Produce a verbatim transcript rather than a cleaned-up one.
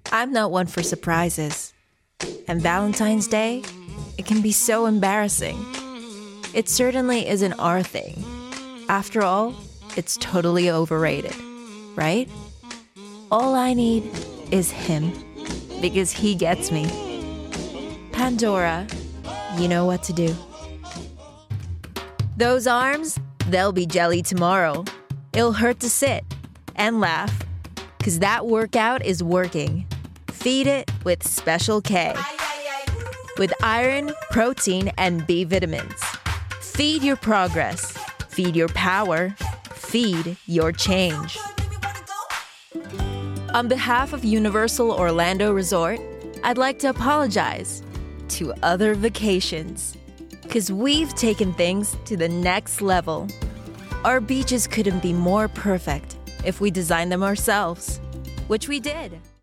I'm not one for surprises. And Valentine's Day, it can be so embarrassing. It certainly isn't our thing. After all, it's totally overrated, right? All I need is him, because he gets me. Pandora, you know what to do. Those arms, they'll be jelly tomorrow. It'll hurt to sit and laugh, because that workout is working. Feed it with Special K. With iron, protein, and B vitamins. Feed your progress. Feed your power. Feed your change. On behalf of Universal Orlando Resort, I'd like to apologize to Other Vacations, because we've taken things to the next level. Our beaches couldn't be more perfect if we designed them ourselves, which we did.